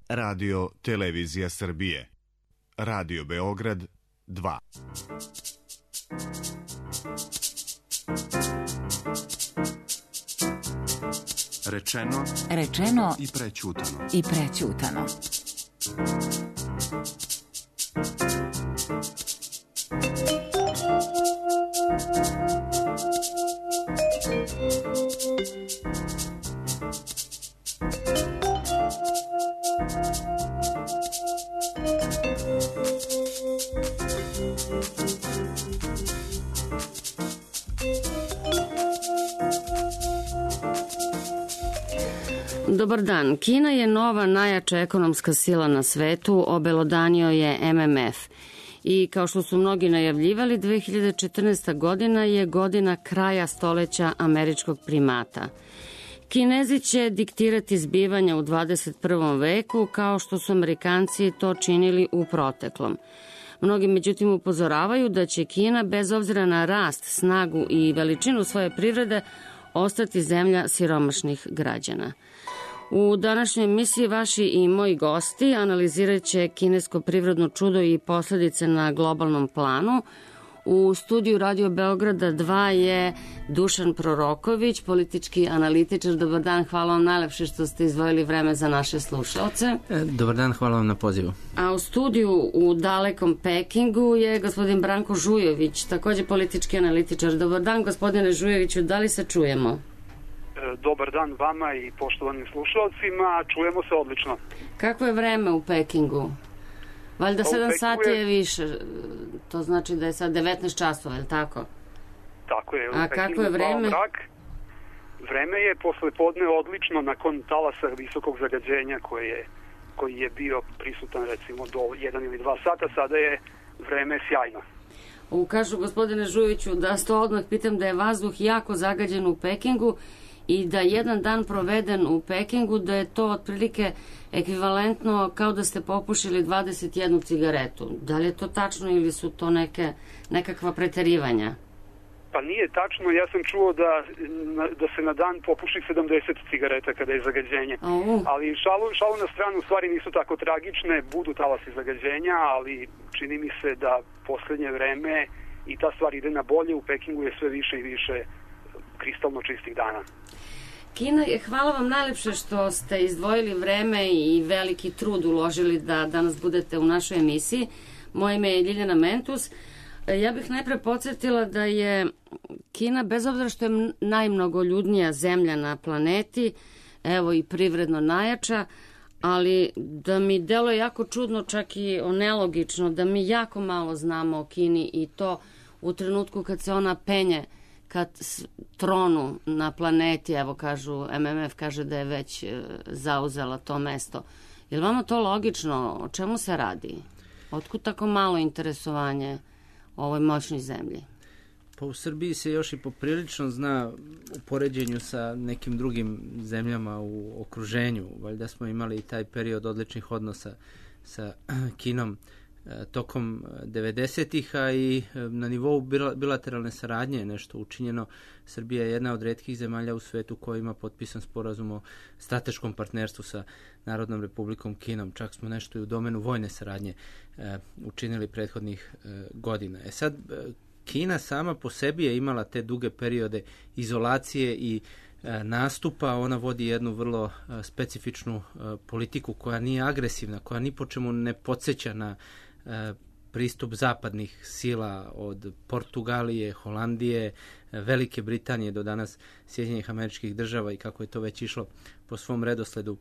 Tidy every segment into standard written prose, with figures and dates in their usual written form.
Radio Televizija Srbije. Radio Beograd 2. Rečeno i prećutano. Dobar dan. Kina je nova najjača ekonomska sila na svetu, obelodanio je MMF. I kao što su mnogi najavljivali, 2014. godina je godina kraja stoleća američkog primata. Kinezi će diktirati zbivanja u 21. veku kao što su Amerikanci to činili u proteklom. Mnogi međutim upozoravaju da će Kina, bez obzira na rast, snagu i veličinu svoje privrede, ostati zemlja siromašnih građana. U današnjoj emisiji vaši i moji gosti analizirat će kinesko privredno čudo i posledice na globalnom planu. U studiju Radio Beograda 2 je Dušan Proroković, politički analitičar. Dobar dan, hvala vam najlepše što ste izdvojili vreme za naše slušalce. Dobar dan, hvala vam na pozivu. A u studiju u dalekom Pekingu je gospodin Branko Žujović, takođe politički analitičar. Dobar dan, gospodine Žujoviću, da li se čujemo? Dobar dan vama i poštovanim slušalcima, čujemo se odlično. Kako je vreme u Pekingu? Valjda 7 sati je više, to znači da je sad 19 časova, je li tako? Tako je. A kako je vreme? Vreme je posle podne odlično nakon talasa visokog zagađenja koji je bio prisutan recimo do 1 ili 2 sata, sada je vreme sjajno. Kažu gospodine Žujoviću da sto odmah pitam da je vazduh jako zagađen u Pekingu i da jedan dan proveden u Pekingu, da je to otprilike ekvivalentno kao da ste popušili 21 cigaretu. Da li je to tačno ili su to nekakva preterivanja? Pa nije tačno, ja sam čuo da se na dan popuši 70 cigareta kada je zagađenje. Ali šalu na stranu, stvari nisu tako tragične, budu talasi zagađenja, ali čini mi se da poslednje vreme i ta stvar ide na bolje, u Pekingu je sve više i više kristalno čistih dana. Kina, hvala vam najlepše što ste izdvojili vreme i veliki trud uložili da danas budete u našoj emisiji. Moje ime je Ljiljana Mentus. Ja bih najpre podsjetila da je Kina, bez obzira što je najmnogoljudnija zemlja na planeti, evo i privredno najjača, ali da mi deluje jako čudno, čak i nelogično, da mi jako malo znamo o Kini i to u trenutku kad se ona penje kad tronu na planeti, evo kažu, MMF kaže da je već zauzela to mesto. Je li vama to logično? O čemu se radi? Otkud tako malo interesovanje o ovoj moćnoj zemlji? Pa u Srbiji se još i poprilično zna u poređenju sa nekim drugim zemljama u okruženju. Valjda smo imali i taj period odličnih odnosa sa Kinom tokom 90-ih, a i na nivou bilateralne saradnje je nešto učinjeno. Srbija je jedna od retkih zemalja u svetu koja ima potpisan sporazum o strateškom partnerstvu sa Narodnom Republikom Kinom. Čak smo nešto i u domenu vojne saradnje učinili prethodnih godina. Sad, Kina sama po sebi je imala te duge periode izolacije i nastupa. Ona vodi jednu vrlo specifičnu politiku koja nije agresivna, koja ni po čemu ne podsjeća na pristup zapadnih sila od Portugalije, Holandije, Velike Britanije do danas Sjedinjenih Američkih Država i kako je to već išlo po svom redosledu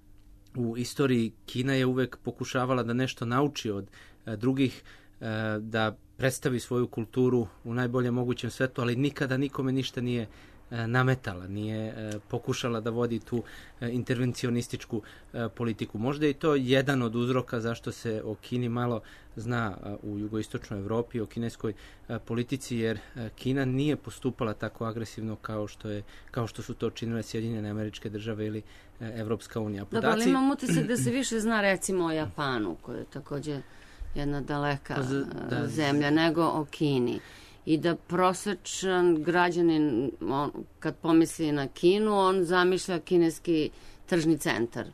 u istoriji. Kina je uvek pokušavala da nešto nauči od drugih, da predstavi svoju kulturu u najboljem mogućem svetu, ali nikada nikome ništa nije nametala, nije pokušala da vodi tu intervencionističku politiku. Možda je to jedan od uzroka zašto se o Kini malo zna u jugoistočnoj Evropi, o kineskoj politici, jer Kina nije postupala tako agresivno kao što su to činile Sjedinjene Američke Države ili Evropska unija. Dobro, ali imam utisak da se više zna recimo o Japanu, koja je takođe jedna daleka zemlja, nego o Kini. I da prosečan građanin, kad pomisli na Kinu, on zamišlja kineski tržni centar.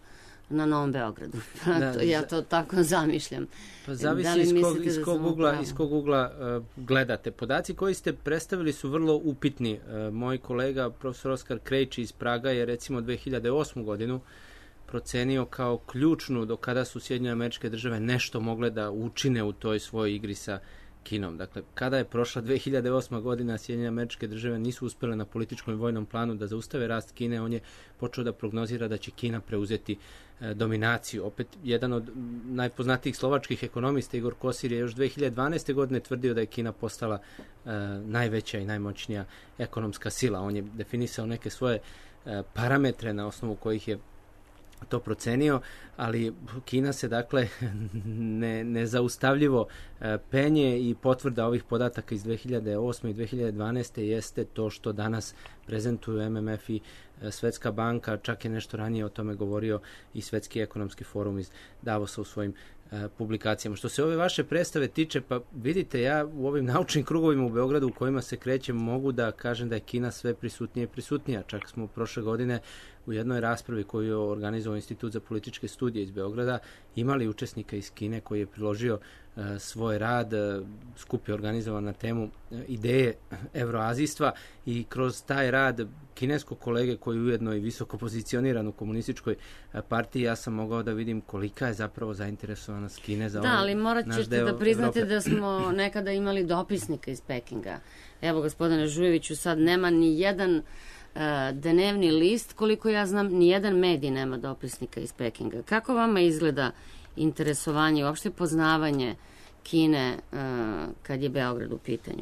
na Novom Beogradu. Ja to tako zamišljam. Pa zavisi iz kog ugla gledate. Podaci koji ste predstavili su vrlo upitni. Moj kolega, profesor Oskar Krejči iz Praga, je recimo 2008. godinu procenio kao ključnu do kada su Sjedinjene Američke Države nešto mogle da učine u toj svojoj igri sa Kinom. Dakle, kada je prošla 2008. godina, Sjedinjene Američke Države nisu uspjele na političkom i vojnom planu da zaustave rast Kine, on je počeo da prognozira da će Kina preuzeti dominaciju. Opet, jedan od najpoznatijih slovačkih ekonomista, Igor Kosir, je još 2012. godine tvrdio da je Kina postala najveća i najmoćnija ekonomska sila. On je definisao neke svoje parametre na osnovu kojih je to procenio, ali Kina se dakle nezaustavljivo penje i potvrda ovih podataka iz 2008. i 2012. jeste to što danas prezentuju MMF i Svetska banka, čak je nešto ranije o tome govorio i Svetski ekonomski forum iz Davosa u svojim publikacijama. Što se ove vaše predstave tiče, pa vidite, ja u ovim naučnim krugovima u Beogradu u kojima se krećem mogu da kažem da je Kina sve prisutnija i prisutnija. Čak smo prošle godine u jednoj raspravi koju je organizovao Institut za političke studije iz Beograda imali učesnika iz Kine koji je priložio svoj rad, skup je organizovan na temu ideje evroazijstva i kroz taj rad kineskog kolege koji je ujedno i visoko pozicioniran u komunističkoj partiji, ja sam mogao da vidim kolika je zapravo zainteresovanost Kine za ali morat ćete da priznate da smo nekada imali dopisnika iz Pekinga. Evo, gospodine Žujeviću, sad nema ni jedan dnevni list, koliko ja znam, ni jedan medij nema dopisnika iz Pekinga. Kako vama izgleda interesovanje i uopšte poznavanje Kine kad je Beograd u pitanju?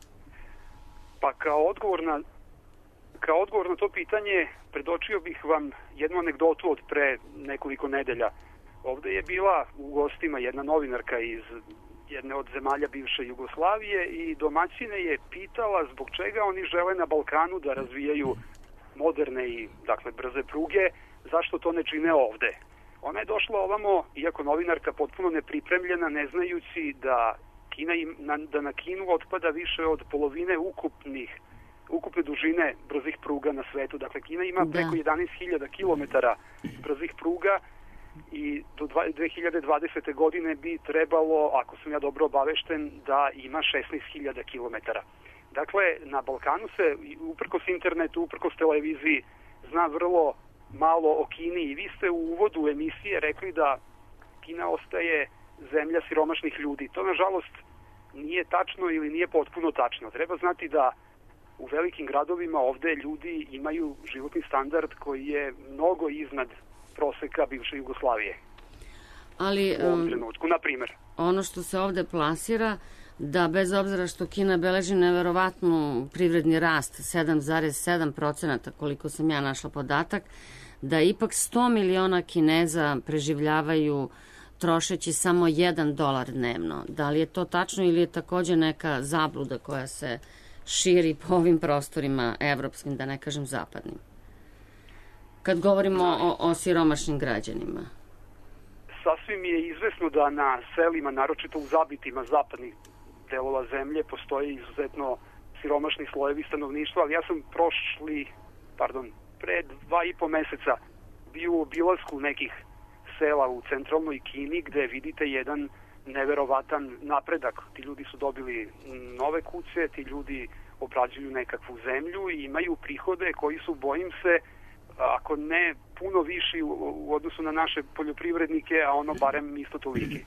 Pa kao odgovor na to pitanje predočio bih vam jednu anegdotu od pre nekoliko nedelja. Ovde je bila u gostima jedna novinarka iz jedne od zemalja bivše Jugoslavije i domaćine je pitala zbog čega oni žele na Balkanu da razvijaju moderne i dakle brze pruge, zašto to ne čine ovde. Ona je došla ovamo, iako novinarka potpuno nepripremljena, ne znajući da na Kinu otpada više od polovine ukupne dužine brzih pruga na svetu. Dakle, Kina ima preko 11.000 kilometara brzih pruga i do 2020. godine bi trebalo, ako sam ja dobro obavešten, da ima 16.000 kilometara. Dakle, na Balkanu se, uprkos internetu, uprkos televiziji, zna vrlo malo o Kini i vi ste u uvodu emisije rekli da Kina ostaje zemlja siromašnih ljudi. To, nažalost, nije tačno ili nije potpuno tačno. Treba znati da u velikim gradovima ovde ljudi imaju životni standard koji je mnogo iznad proseka bivše Jugoslavije. Ali, u ovom trenutku, na primjer. Ono što se ovde plasira, da bez obzira što Kina beleži neverovatnu privredni rast 7,7%, koliko sam ja našla podatak, da ipak 100 miliona Kineza preživljavaju trošeći samo $1 dnevno. Da li je to tačno ili je takođe neka zabluda koja se širi po ovim prostorima evropskim, da ne kažem zapadnim? Kad govorimo o siromašnim građanima. Sasvim je izvesno da na selima, naročito u zabitima zapadnih delova zemlje, postoje izuzetno siromašni slojevi stanovništva, ali ja sam pre 2,5 meseca bio u obilasku nekih sela u centralnoj Kini gde vidite jedan neverovatan napredak. Ti ljudi su dobili nove kuće, ti ljudi obrađuju nekakvu zemlju i imaju prihode koji su, bojim se, ako ne puno viši u odnosu na naše poljoprivrednike, a ono barem isto toliki.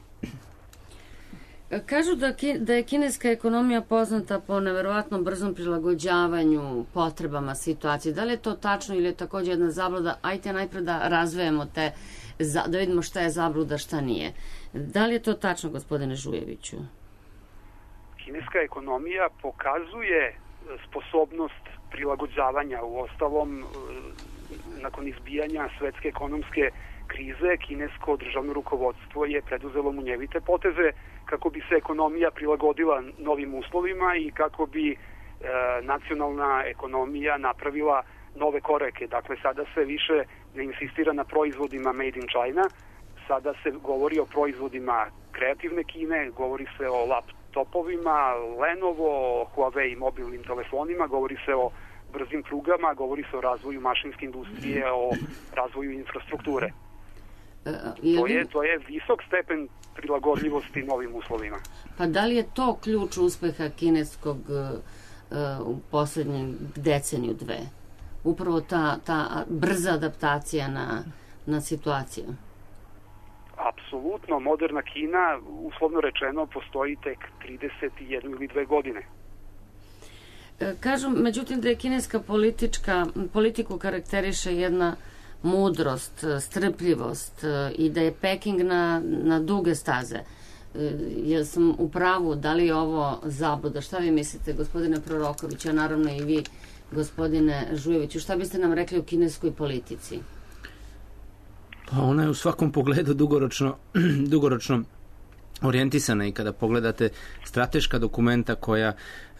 Kažu da je kineska ekonomija poznata po neverovatno brzom prilagođavanju potrebama situacije. Da li je to tačno ili je takođe jedna zabluda? Ajte najpre da razvejemo da vidimo šta je zabluda, šta nije. Da li je to tačno, gospodine Žujeviću? Kineska ekonomija pokazuje sposobnost prilagođavanja. U ostalom, nakon izbijanja svetske ekonomske krize, kinesko državno rukovodstvo je preduzelo munjevite poteze kako bi se ekonomija prilagodila novim uslovima i kako bi nacionalna ekonomija napravila nove korake. Dakle, sada se više ne insistira na proizvodima made in China, sada se govori o proizvodima kreativne Kine, govori se o laptopovima, Lenovo, Huawei mobilnim telefonima, govori se o brzim prugama, govori se o razvoju mašinske industrije, o razvoju infrastrukture. To je visok stepen prilagodljivosti novim uslovima. Pa da li je to ključ uspeha kineskog u poslednjem deceniju dve? Upravo ta brza adaptacija na situaciju? Apsolutno, moderna Kina, uslovno rečeno, postoji tek 31 ili 2 godine. Kažu, međutim, da je kineska politiku karakteriše jedna mudrost, strpljivost i da je Peking na duge staze. Ja sam u pravu, da li je ovo zabluda? Šta vi mislite, gospodine Proroković, a naravno i vi, gospodine Žujeviću, šta biste nam rekli o kineskoj politici? Pa ona je u svakom pogledu dugoročno orijentisana i kada pogledate strateška dokumenta koja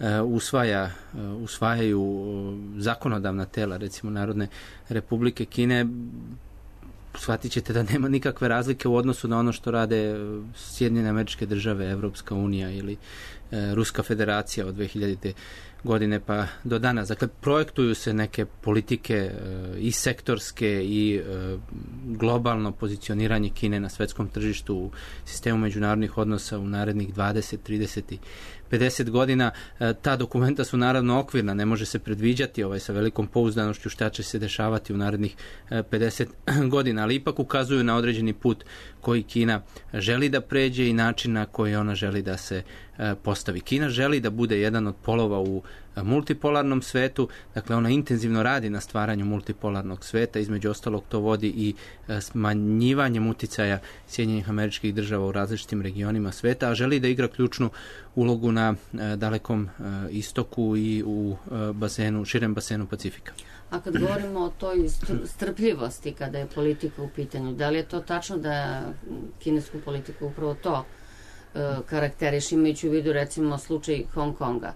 usvajaju zakonodavna tela, recimo Narodne Republike Kine, shvatit ćete da nema nikakve razlike u odnosu na ono što rade Sjedinjene Američke Države, Evropska unija ili Ruska federacija od 2000. godine pa do danas. Dakle, projektuju se neke politike i sektorske i globalno pozicioniranje Kine na svetskom tržištu u sistemu međunarodnih odnosa u narednih 20, 30 i 50 godina. Ta dokumenta su naravno okvirna, ne može se predviđati sa velikom pouzdanošću šta će se dešavati u narednih 50 godina, ali ipak ukazuju na određeni put koji Kina želi da pređe i način na koji ona želi da se postavi. Kina želi da bude jedan od polova u multipolarnom svetu, dakle ona intenzivno radi na stvaranju multipolarnog sveta, između ostalog to vodi i smanjivanjem uticaja Sjedinjenih Američkih Država u različitim regionima sveta, a želi da igra ključnu ulogu na dalekom istoku i u širem basenu Pacifika. A kad govorimo o toj strpljivosti kada je politika u pitanju, da li je to tačno da kinesku politiku upravo to karakteriš, imajući u vidu recimo slučaj Hong Konga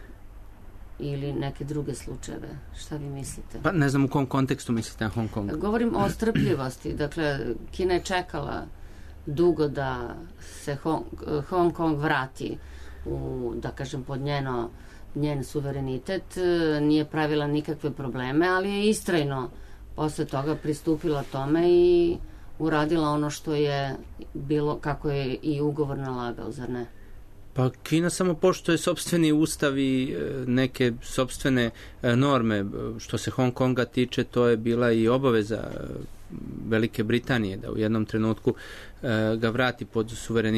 ili neke druge slučajeve? Šta vi mislite? Pa ne znam u kom kontekstu mislite na Hong Kong. Govorim o strpljivosti. Dakle, Kina je čekala dugo da se Hong Kong vrati u, da kažem, pod njen suverenitet. Nije pravila nikakve probleme, ali je istrajno posle toga pristupila tome i uradila ono što je bilo, kako je i ugovor nalagao, zar ne? Pa Kina samo poštuje sopstveni ustav i neke sopstvene norme. Što se Hong Konga tiče, to je bila i obaveza Velike Britanije da u jednom trenutku ga vrati pod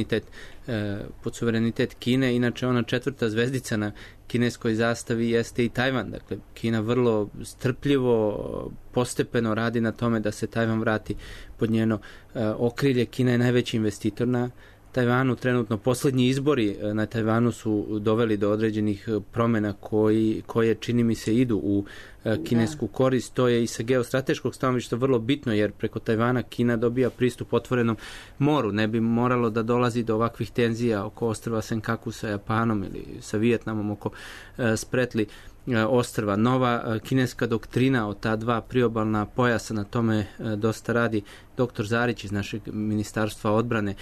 suverenitet Kine. Inače, ona 4. zvezdica na kineskoj zastavi jeste i Tajvan. Dakle, Kina vrlo strpljivo, postepeno radi na tome da se Tajvan vrati pod njeno okrilje. Kina je najveći investitor na Tajvanu. Trenutno poslednji izbori na Tajvanu su doveli do određenih promjena koje čini mi se idu u kinesku korist. To je i sa geostrateškog stanovišta vrlo bitno, jer preko Tajvana Kina dobija pristup otvorenom moru. Ne bi moralo da dolazi do ovakvih tenzija oko ostrva Senkaku sa Japanom ili sa Vijetnamom oko Spretli ostrva. Nova kineska doktrina o ta 2 priobalna pojasa, na tome dosta radi dr. Zarić iz našeg ministarstva odbrane,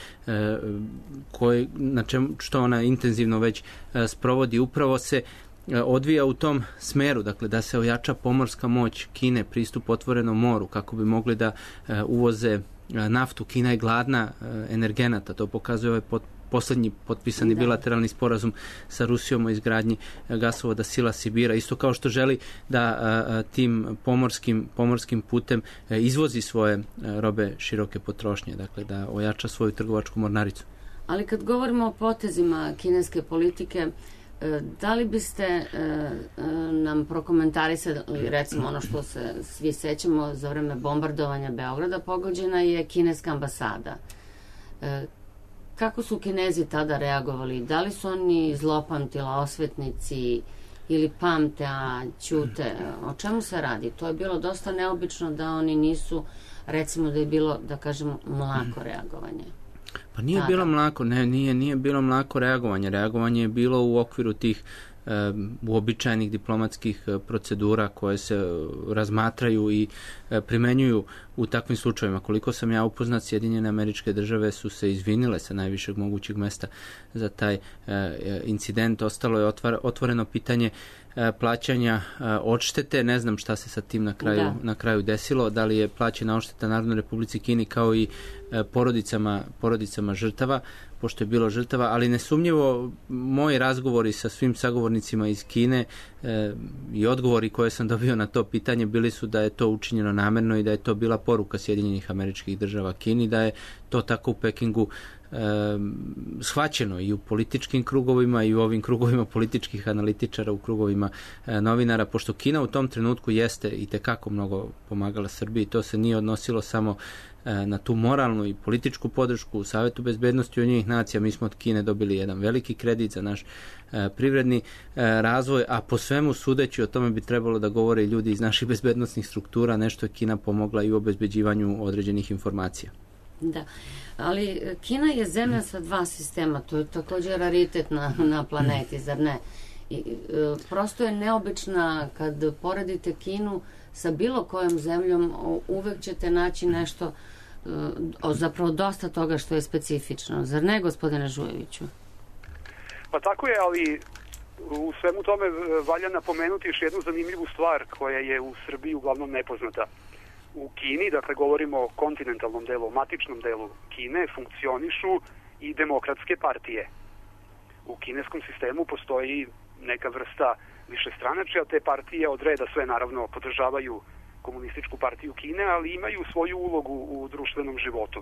što ona intenzivno već sprovodi. Upravo se odvija u tom smeru, dakle da se ojača pomorska moć Kine, pristup otvorenom moru, kako bi mogli da uvoze naftu. Kina je gladna energenata, to pokazuje ovaj poslednji potpisani bilateralni sporazum sa Rusijom o izgradnji gasovoda Sila Sibira, isto kao što želi da tim pomorskim putem izvozi svoje robe široke potrošnje, dakle da ojača svoju trgovačku mornaricu. Ali kad govorimo o potezima kineske politike, da li biste nam prokomentarisali, recimo ono što se svi sećamo za vreme bombardovanja Beograda, pogođena je kineska ambasada. Kako su Kinezi tada reagovali? Da li su oni zlopamtila osvetnici ili pamte, a ćute? O čemu se radi? To je bilo dosta neobično da oni nisu, recimo da je bilo, da kažemo, mlako reagovanje. Pa nije bilo mlako, nije bilo mlako reagovanje. Reagovanje je bilo u okviru tih uobičajenih diplomatskih procedura koje se razmatraju i primenjuju u takvim slučajevima. Koliko sam ja upoznat, Sjedinjene Američke Države su se izvinile sa najvišeg mogućeg mesta za taj incident. Ostalo je otvoreno pitanje plaćanja odštete. Ne znam šta se sa tim na kraju desilo, da li je plaćena odšteta Narodnoj Republici Kini kao i porodicama žrtava, pošto je bilo žrtava, ali nesumnjivo moji razgovori sa svim sagovornicima iz Kine i odgovori koje sam dobio na to pitanje bili su da je to učinjeno namerno i da je to bila poruka Sjedinjenih Američkih Država Kini, da je to tako u Pekingu shvaćeno i u političkim krugovima i u ovim krugovima političkih analitičara, u krugovima novinara, pošto Kina u tom trenutku jeste i tekako mnogo pomagala Srbiji. To se nije odnosilo samo na tu moralnu i političku podršku u Savetu bezbednosti Ujedinjenih nacija. Mi smo od Kine dobili jedan veliki kredit za naš privredni razvoj, a po svemu sudeći o tome bi trebalo da govore i ljudi iz naših bezbednosnih struktura. Nešto je Kina pomogla i u obezbeđivanju određenih informacija. Da, ali Kina je zemlja sa dva sistema, to je također raritet na planeti, zar ne? Prosto je neobična kad poredite Kinu sa bilo kojom zemljom, uvek ćete naći nešto, zapravo dosta toga što je specifično. Zar ne, gospodine Žujeviću? Pa tako je, ali u svemu tome valja napomenuti još jednu zanimljivu stvar koja je u Srbiji uglavnom nepoznata. U Kini, dakle govorimo o kontinentalnom delu, o matičnom delu Kine, funkcionišu i demokratske partije. U kineskom sistemu postoji neka vrsta višestranačja, te partije od reda sve naravno podržavaju komunističku partiju Kine, ali imaju svoju ulogu u društvenom životu.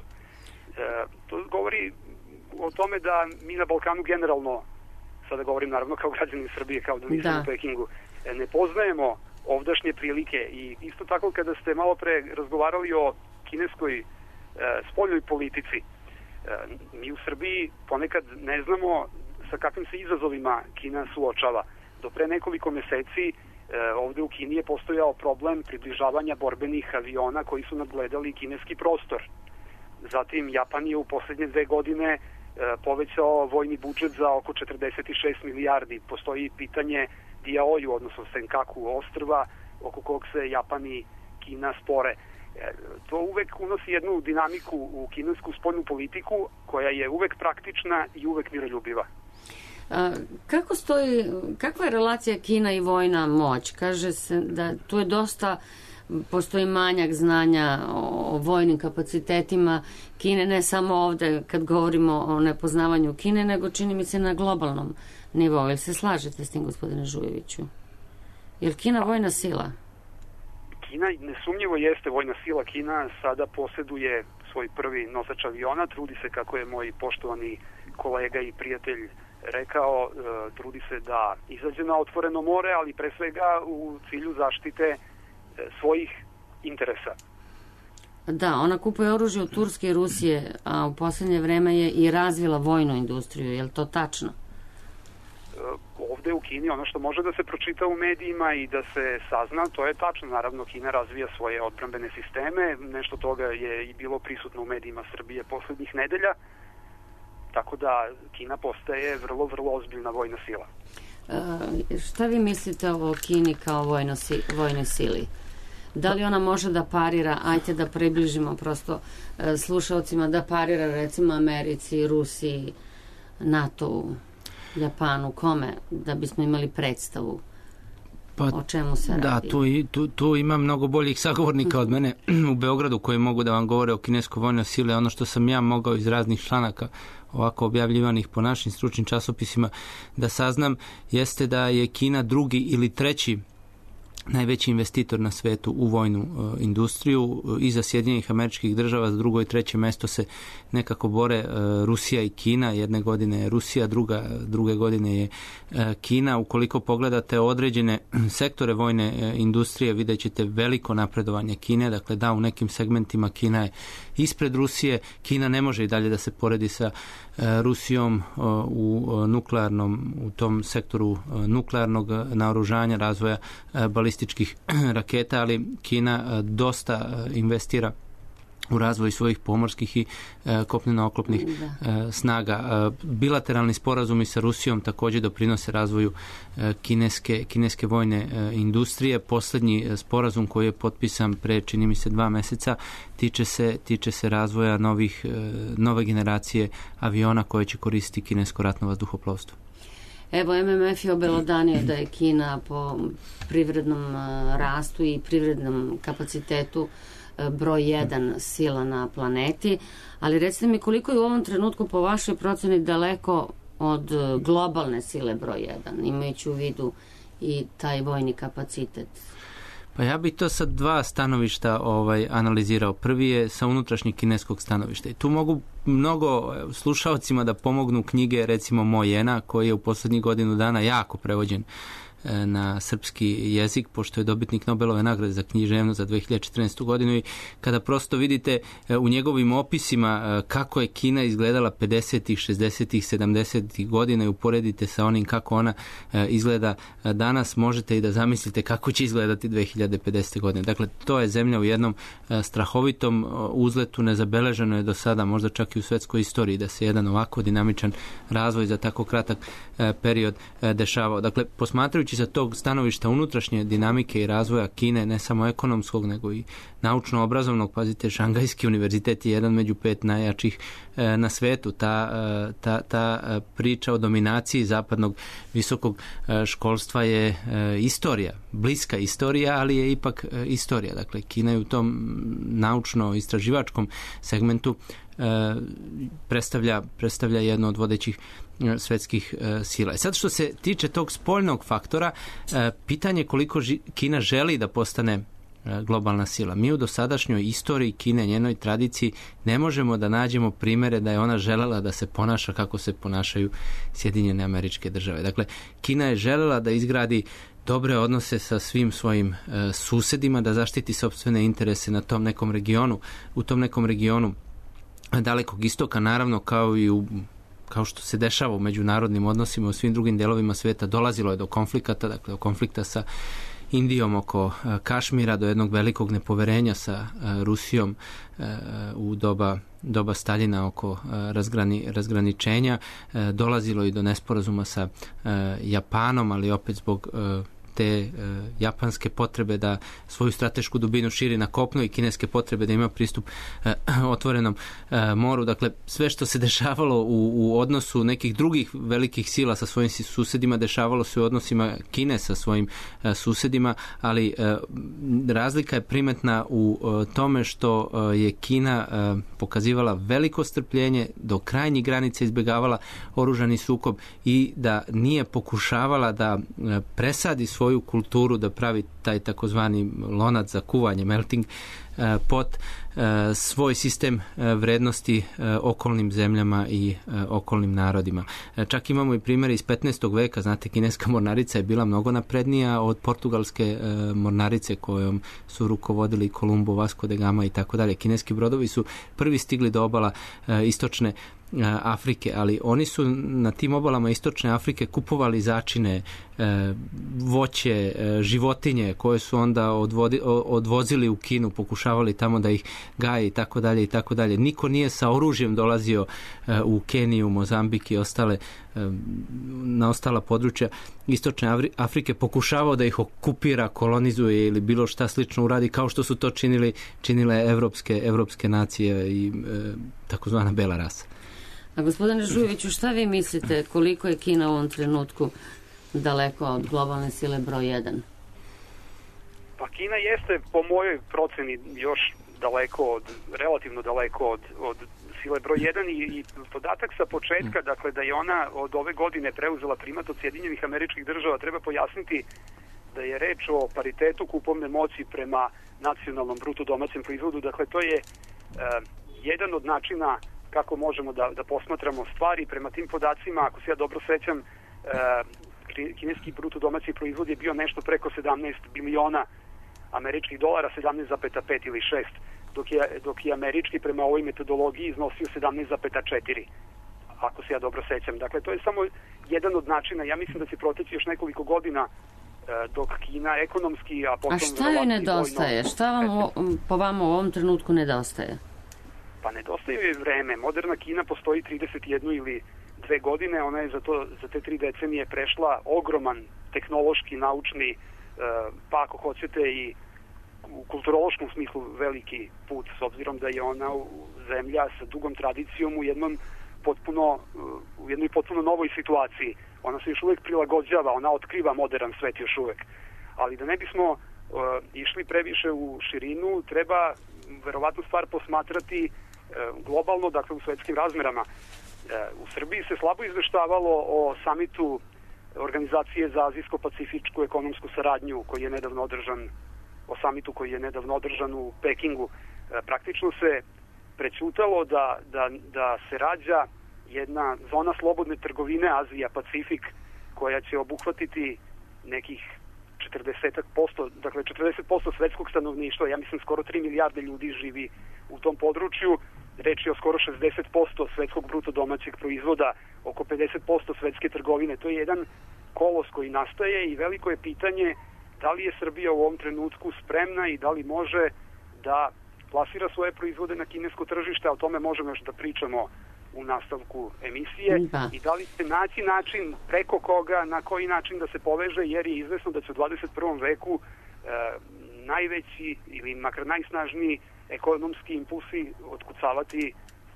To govori o tome da mi na Balkanu generalno, sada govorim naravno kao građanin Srbije, kao da nisam u Pekingu, ne poznajemo ovdašnje prilike i isto tako kada ste malo pre razgovarali o kineskoj spoljnoj politici, mi u Srbiji ponekad ne znamo sa kakvim se izazovima Kina suočava. Do pre nekoliko meseci ovde u Kini je postojao problem približavanja borbenih aviona koji su nadgledali kineski prostor. Zatim Japan je u poslednje 2 godine povećao vojni budžet za oko 46 milijardi. Postoji pitanje Diaoju, odnosno Senkaku ostrva, oko kog se Japan i Kina spore. To uvek unosi jednu dinamiku u kinesku spoljnu politiku koja je uvek praktična i uvek miroljubiva. Kakva je relacija Kina i vojna moć? Kaže se da tu je dosta, postoji manjak znanja o vojnim kapacitetima Kine, ne samo ovde kad govorimo o nepoznavanju Kine, nego čini mi se na globalnom nivou. Jel se slažete s tim, gospodine Žujeviću? Je li Kina vojna sila? Kina nesumnjivo jeste vojna sila. Kina sada posjeduje svoj prvi nosač aviona, trudi se, kako je moj poštovani kolega i prijatelj rekao, trudi se da izađe na otvoreno more, ali pre svega u cilju zaštite svojih interesa. Da, ona kupuje oružje od Turske i Rusije, a u posljednje vreme je i razvila vojnu industriju. Je li to tačno? Ovde u Kini ono što može da se pročita u medijima i da se sazna, to je tačno. Naravno, Kina razvija svoje odbrambene sisteme, nešto toga je i bilo prisutno u medijima Srbije poslednjih nedelja, tako da Kina postaje vrlo, vrlo ozbiljna vojna sila. Šta vi mislite o Kini kao vojnoj sili? Da li ona može da parira, ajte da približimo prosto slušalcima, da parira recimo Americi, Rusiji, NATO-u, Japanu, kome, da bismo imali predstavu o čemu se radi? Da, tu ima mnogo boljih sagovornika od mene u Beogradu koji mogu da vam govore o kineskoj vojnoj sili. Ono što sam ja mogao iz raznih članaka ovako objavljivanih po našim stručnim časopisima da saznam, jeste da je Kina drugi ili treći najveći investitor na svetu u vojnu industriju. Iza Sjedinjenih Američkih Država za drugo i treće mesto se nekako bore Rusija i Kina. Jedne godine je Rusija, druge godine je Kina. Ukoliko pogledate određene sektore vojne industrije, vidjet ćete veliko napredovanje Kine. Dakle, da, u nekim segmentima Kina je ispred Rusije. Kina ne može i dalje da se poredi sa Rusijom u tom sektoru nuklearnog naoružanja, razvoja balističkih raketa, ali Kina dosta investira u razvoj svojih pomorskih i kopneno-oklopnih snaga. Bilateralni sporazumi sa Rusijom također doprinose razvoju kineske vojne industrije. Posljednji sporazum koji je potpisan pre, čini mi se, 2 meseca, tiče se razvoja nove generacije aviona koje će koristiti kinesko ratno vazduhoplovstvo. Evo, MMF je obelodanio da je Kina po privrednom rastu i privrednom kapacitetu broj 1 sila na planeti, ali recite mi koliko je u ovom trenutku po vašoj proceni daleko od globalne sile broj 1, imajući u vidu i taj vojni kapacitet? Pa ja bih to sa dva stanovišta analizirao. Prvi je sa unutrašnjeg kineskog stanovišta. I tu mogu mnogo slušaocima da pomognu knjige, recimo Moj Jena, koji je u posljednjih godinu dana jako prevođen na srpski jezik, pošto je dobitnik Nobelove nagrade za književnost za 2014. godinu i kada prosto vidite u njegovim opisima kako je Kina izgledala 50-ih, 60-ih, 70-ih godina i uporedite sa onim kako ona izgleda danas, možete i da zamislite kako će izgledati 2050. godine. Dakle, to je zemlja u jednom strahovitom uzletu, nezabeleženo je do sada, možda čak i u svetskoj istoriji, da se jedan ovako dinamičan razvoj za tako kratak period dešavao. Dakle, posmatrajući sa tog stanovišta unutrašnje dinamike i razvoja Kine, ne samo ekonomskog, nego i naučno-obrazovnog, pazite, Šangajski univerzitet je jedan među 5 najjačih na svetu. Ta priča o dominaciji zapadnog visokog školstva je istorija, bliska istorija, ali je ipak istorija. Dakle, Kina je u tom naučno-istraživačkom segmentu predstavlja jedno od vodećih svetskih sila. I sad što se tiče tog spoljnog faktora, pitanje koliko Kina želi da postane globalna sila. Mi u dosadašnjoj istoriji Kine, njenoj tradiciji, ne možemo da nađemo primere da je ona želela da se ponaša kako se ponašaju Sjedinjene Američke Države. Dakle, Kina je želela da izgradi dobre odnose sa svim svojim susedima, da zaštiti sopstvene interese na tom nekom regionu, u tom nekom regionu Dalekog istoka, naravno kao što se dešava u međunarodnim odnosima u svim drugim delovima sveta, dolazilo je do konflikata, dakle do konflikta sa Indijom oko Kašmira, do jednog velikog nepoverenja sa Rusijom u doba Staljina oko razgraničenja, dolazilo i do nesporazuma sa Japanom, ali opet zbog te japanske potrebe da svoju stratešku dubinu širi na kopnu i kineske potrebe da ima pristup otvorenom moru. Dakle, sve što se dešavalo u odnosu nekih drugih velikih sila sa svojim susedima, dešavalo se u odnosima Kine sa svojim susedima, ali razlika je primetna u tome što je Kina pokazivala veliko strpljenje, do krajnjih granica izbjegavala oružani sukob i da nije pokušavala da presadi svoju kulturu, da pravi taj takozvani lonac za kuvanje, melting pot, svoj sistem vrednosti okolnim zemljama i okolnim narodima. Čak imamo i primjere iz 15. veka, znate, kineska mornarica je bila mnogo naprednija od portugalske mornarice kojom su rukovodili Kolumbo, Vasco de Gama i tako dalje. Kineski brodovi su prvi stigli do obala istočne Afrike, ali oni su na tim obalama istočne Afrike kupovali začine, voće, životinje koje su onda odvozili u Kinu, pokušavali tamo da ih gaje i tako dalje i tako dalje. Niko nije sa oružjem dolazio u Keniju, Mozambik i na ostala područja istočne Afrike, pokušavao da ih okupira, kolonizuje ili bilo šta slično uradi, kao što su to činile evropske nacije i takozvana bela rasa. A gospodine Žujeviću, šta vi mislite koliko je Kina u ovom trenutku daleko od globalne sile broj 1? Pa Kina jeste po mojoj proceni još relativno daleko od sile broj 1 i podatak sa početka, dakle da je ona od ove godine preuzela primat od Sjedinjenih Američkih Država, treba pojasniti da je reč o paritetu kupovne moći prema nacionalnom bruto domaćem proizvodu. Dakle, to je jedan od načina kako možemo da posmatramo stvari. Prema tim podacima, ako se ja dobro sećam, kineski bruto domaći proizvod je bio nešto preko 17 biliona američkih dolara, 17,5 ili 6, dok je američki prema ovoj metodologiji iznosio 17,4, ako se ja dobro sećam. Dakle, to je samo jedan od načina. Ja mislim da će proteći još nekoliko godina dok Kina ekonomski, a potom... A šta joj nedostaje? Šta vam po vama u ovom trenutku nedostaje? Pa nedostaje joj vreme. Moderna Kina postoji 31 ili 2 godine. Ona je za te 3 decenije prešla ogroman tehnološki, naučni, pa ako hoćete i u kulturološkom smislu veliki put, s obzirom da je ona zemlja sa dugom tradicijom u jednoj potpuno novoj situaciji. ona se još uvek prilagođava, ona otkriva modern svet još uvek. Ali da ne bismo išli previše u širinu, treba verovatno stvar posmatrati globalno, dakle u svetskim razmerama. U Srbiji se slabo izveštavalo o samitu Organizacije za azijsko-pacifičku ekonomsku saradnju koji je nedavno održan, o samitu koji je nedavno održan u Pekingu. Praktično se prećutalo da se rađa jedna zona slobodne trgovine Azija-Pacifik koja će obuhvatiti nekih 40%, dakle 40% svetskog stanovništva, ja mislim skoro 3 milijarde ljudi živi u tom području. Reč je o skoro 60% svetskog bruto domaćeg proizvoda, oko 50% svetske trgovine. To je jedan kolos koji nastaje i veliko je pitanje da li je Srbija u ovom trenutku spremna i da li može da plasira svoje proizvode na kinesko tržište, a o tome možemo još da pričamo u nastavku emisije. I da li će naći način preko koga, na koji način da se poveže, jer je izvesno da će u 21. veku najveći ili makar najsnažniji ekonomski impulsi otkucavati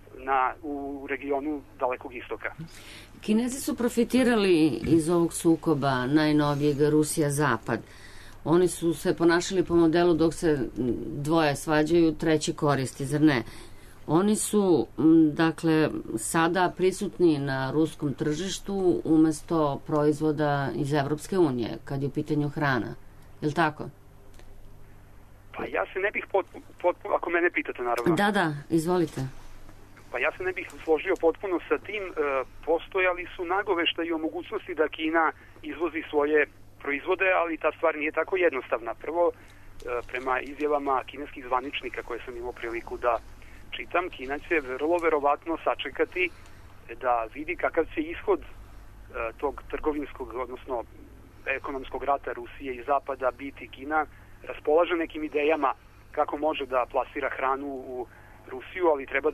u regionu Dalekog istoka. Kinezi su profitirali iz ovog sukoba najnovijeg Rusija-Zapad. Oni su se ponašali po modelu dok se dvoje svađaju, treći koristi, zar ne? Oni su, dakle, sada prisutni na ruskom tržištu umesto proizvoda iz Evropske unije, kad je u pitanju hrana. Je li tako? Pa ja se ne bih ako mene pitate, naravno. Da, izvolite. Pa ja se ne bih složio potpuno sa tim. Postojali su nagoveštaji o mogućnosti da Kina izvozi svoje proizvode, ali ta stvar nije tako jednostavna. Prvo, prema izjavama kineskih zvaničnika koje sam imao priliku da čitam, Kina će vrlo verovatno sačekati da vidi kakav će ishod tog trgovinskog, odnosno ekonomskog rata Rusije i Zapada biti. Kina raspolaže nekim idejama kako može da plasira hranu u Rusiju, ali treba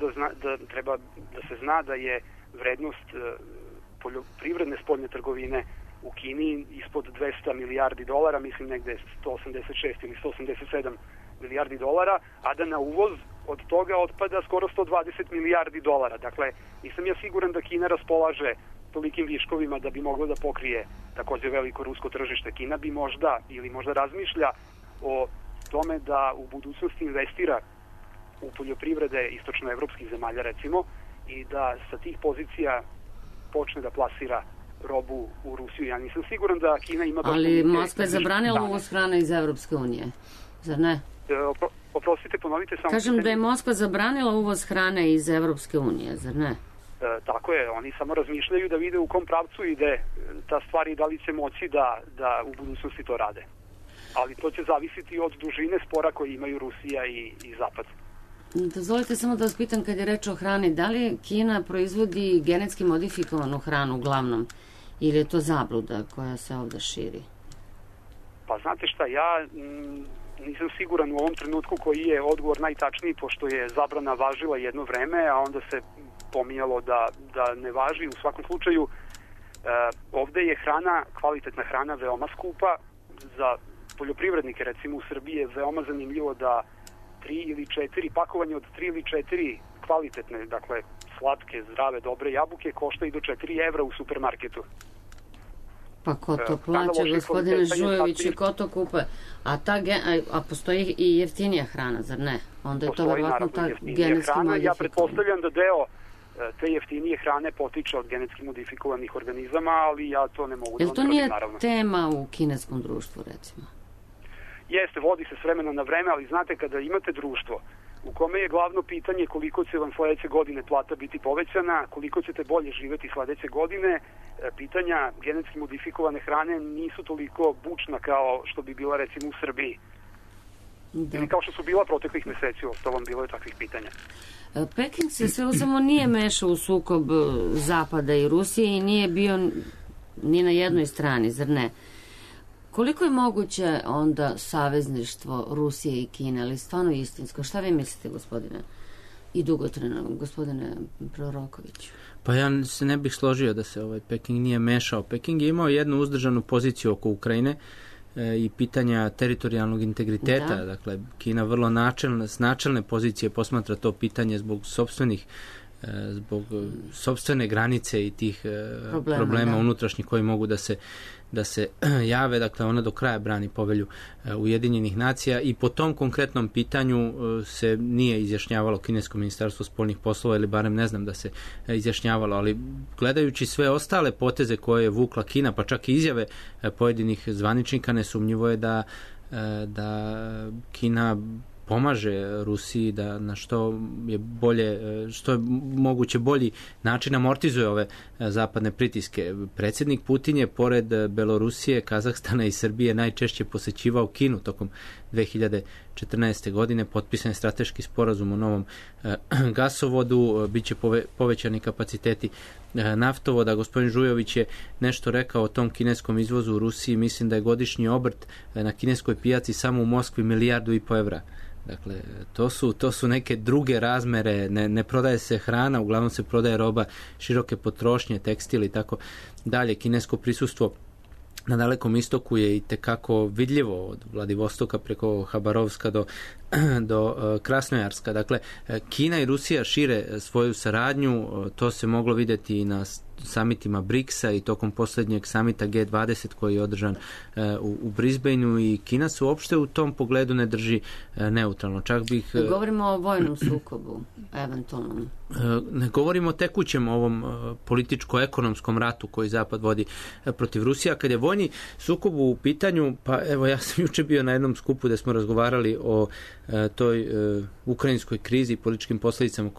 da se zna da je vrednost poljoprivredne spoljne trgovine u Kini ispod 200 milijardi dolara, mislim negde 186 ili 187 milijardi dolara, a da na uvoz od toga otpada skoro 120 milijardi dolara. Dakle, nisam ja siguran da Kina raspolaže tolikim viškovima da bi mogla da pokrije takođe veliko rusko tržište. Kina bi možda razmišlja o tome da u budućnosti investira u poljoprivrede istočnoevropskih zemalja, recimo, i da sa tih pozicija počne da plasira robu u Rusiju. Ja nisam siguran da Kina ima... Ali Moskva je zabranila uvoz hrane iz Evropske unije, zar ne? Oprostite, ponovite samo... Kažem da je Moskva zabranila uvoz hrane iz Evropske unije, zar ne? Tako je, oni samo razmišljaju da vide u kom pravcu ide ta stvar i da li će moći da u budućnosti to rade. Ali to će zavisiti od dužine spora koje imaju Rusija i Zapad. Dozvolite samo da vas pitam, kad je reč o hrani, da li Kina proizvodi genetski modifikovanu hranu uglavnom ili je to zabluda koja se ovde širi? Pa znate šta, ja nisam siguran u ovom trenutku koji je odgovor najtačniji, pošto je zabrana važila jedno vreme, a onda se pominjalo da ne važi. U svakom slučaju, ovde je hrana, kvalitetna hrana, veoma skupa. Za poljoprivrednike, recimo u Srbiji, je veoma zanimljivo da 3 ili 4 pakovanje od 3 ili 4 kvalitetne, dakle slatke, zdrave, dobre jabuke košta i do 4 evra u supermarketu. Pa ko to plaća, gospodine Žujović, i ko to kupe? A postoji i jeftinija hrana, zar ne? Onda je to verovatno ta genetski modifikovana. Ja pretpostavljam da deo te jeftinije hrane potiče od genetski modifikovanih organizama, ali ja to ne mogu da vam tvrdim, naravno. Jel to nije tema u kineskom društvu, recimo? Jeste, vodi se s vremena na vreme, ali znate, kada imate društvo u kome je glavno pitanje koliko će vam sledeće godine plata biti povećana, koliko ćete bolje živeti sledeće godine, pitanja genetski modifikovane hrane nisu toliko bučna kao što bi bila, recimo, u Srbiji. Ili kao što su bila proteklih meseci, ostalom bilo je takvih pitanja. Peking se sve samo nije mešao u sukob Zapada i Rusije i nije bio ni na jednoj strani, zar ne? Koliko je moguće onda savezništvo Rusije i Kine, ali stvarno istinsko? Šta vi mislite, gospodine i dugotrajno, gospodine Prorokoviću? Pa ja se ne bih složio da se Peking nije mešao. Peking je imao jednu uzdržanu poziciju oko Ukrajine i pitanja teritorijalnog integriteta. Da. Dakle, Kina vrlo s načelne pozicije posmatra to pitanje zbog sopstvenih zbog sopstvene granice i tih problema unutrašnjih koji mogu da se jave. Dakle, ona do kraja brani povelju Ujedinjenih nacija i po tom konkretnom pitanju se nije izjašnjavalo kinesko ministarstvo spoljnih poslova, ili barem ne znam da se izjašnjavalo, ali gledajući sve ostale poteze koje je vukla Kina, pa čak i izjave pojedinih zvaničnika, nesumnjivo je da Kina pomaže Rusiji da na što je moguće bolji način amortizuje ove zapadne pritiske. Predsjednik Putin je pored Belorusije, Kazahstana i Srbije najčešće posećivao Kinu tokom 2014. godine. Potpisan je strateški sporazum o novom gasovodu, bit će povećani kapaciteti naftovoda. Gospodin Žujović je nešto rekao o tom kineskom izvozu u Rusiji. Mislim da je godišnji obrt na kineskoj pijaci samo u Moskvi 1,5 milijardu evra. Dakle, to su neke druge razmere, ne prodaje se hrana, uglavnom se prodaje roba široke potrošnje, tekstil i tako dalje. Kinesko prisustvo na Dalekom istoku je i tekako vidljivo od Vladivostoka preko Habarovska do Krasnojarska. Dakle, Kina i Rusija šire svoju saradnju, to se moglo vidjeti i na samitima BRICS-a i tokom posljednjeg samita G20 koji je održan u Brisbaneu, i Kina se uopšte u tom pogledu ne drži neutralno. Govorimo o vojnom sukobu, eventualno. Ne govorimo o tekućem ovom političko-ekonomskom ratu koji Zapad vodi protiv Rusije. Kad je vojni sukob u pitanju, pa evo, ja sam jučer bio na jednom skupu gdje smo razgovarali o toj ukrajinskoj krizi i političkim posljedicama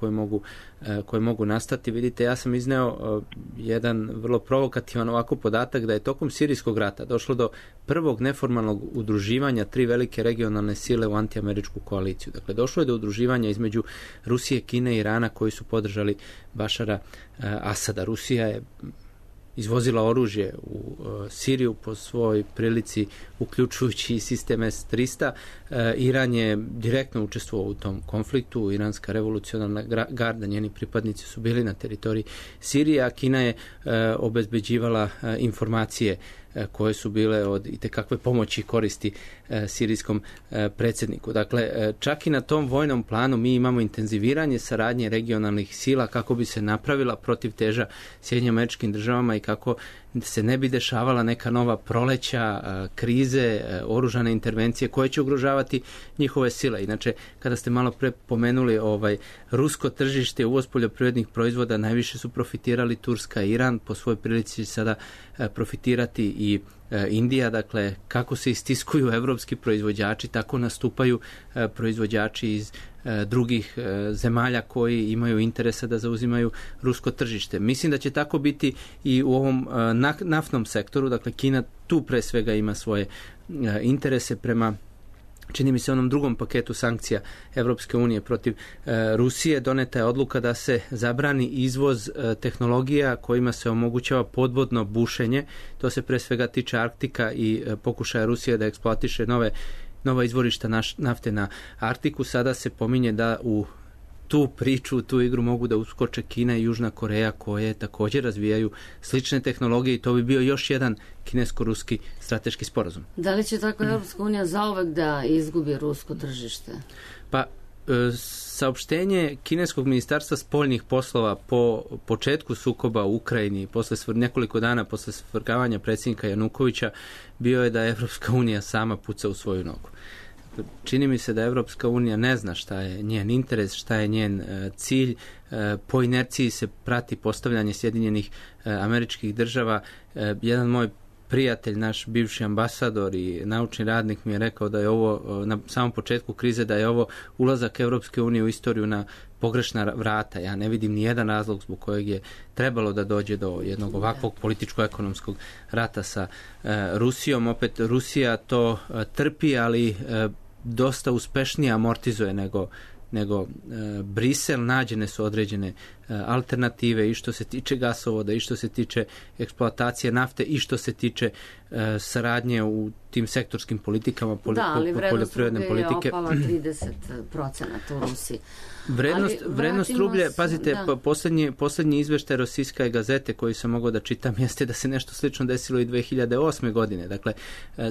koje mogu nastati. Vidite, ja sam izneo jedan vrlo provokativan ovako podatak da je tokom sirijskog rata došlo do prvog neformalnog udruživanja 3 velike regionalne sile u antiameričku koaliciju. Dakle, došlo je do udruživanja između Rusije, Kine i Irana koji su podržali Bašara Asada. Rusija je izvozila oružje u Siriju po svojoj prilici, uključujući i sistem S-300. Iran je direktno učestvovao u tom konfliktu. Iranska revolucionarna garda, njeni pripadnici su bili na teritoriji Sirije, a Kina je obezbeđivala informacije koje su bile od itekakve pomoći i koristi sirijskom predsjedniku. Dakle, čak i na tom vojnom planu mi imamo intenziviranje saradnje regionalnih sila kako bi se napravila protivteža Sjedinjenim Američkim Državama i kako se ne bi dešavala neka nova proleća, krize, oružane intervencije koje će ugrožavati njihove sile. Inače, kada ste malo pre pomenuli rusko tržište, uvoz poljoprivrednih proizvoda, najviše su profitirali Turska i Iran, po svojoj prilici sada profitirati i Indija. Dakle, kako se istiskuju evropski proizvođači, tako nastupaju proizvođači iz drugih zemalja koji imaju interesa da zauzimaju rusko tržište. Mislim da će tako biti i u ovom naftnom sektoru. Dakle, Kina tu pre svega ima svoje interese prema, čini mi se, onom drugom paketu sankcija Evropske unije protiv Rusije. Doneta je odluka da se zabrani izvoz tehnologija kojima se omogućava podvodno bušenje. To se pre svega tiče Arktika i pokušaja Rusije da eksploatiše nova izvorišta nafte na Arktiku. Sada se pominje da u tu priču, u tu igru mogu da uskoče Kina i Južna Koreja, koje također razvijaju slične tehnologije, i to bi bio još jedan kinesko-ruski strateški sporazum. Da li će tako Europska unija zauvek da izgubi rusko tržište? Pa, saopštenje kineskog ministarstva spoljnih poslova po početku sukoba u Ukrajini, nekoliko dana posle svrgavanja predsjednika Janukovića, bio je da Evropska unija sama puca u svoju nogu. Čini mi se da Evropska unija ne zna šta je njen interes, šta je njen cilj. Po inerciji se prati postavljanje Sjedinjenih Američkih Država. Jedan moj prijatelj, naš bivši ambasador i naučni radnik, mi je rekao da je ovo, na samom početku krize, da je ovo ulazak Evropske unije u istoriju na pogrešna vrata. Ja ne vidim ni jedan razlog zbog kojeg je trebalo da dođe do jednog ovakvog političko-ekonomskog rata sa Rusijom. Opet, Rusija to trpi, ali dosta uspešnije amortizuje nego Brisel. Nađene su određene alternative i što se tiče gasovoda, i što se tiče eksploatacije nafte, i što se tiče saradnje u tim sektorskim politikama poljoprivredne politike. Da, ali vrednost rublje je opala 30% u Rusiji. Vrednost rublje, pazite, posljednji izveštaj Rosijske gazete koji sam mogao da čitam jeste da se nešto slično desilo i 2008. godine. Dakle,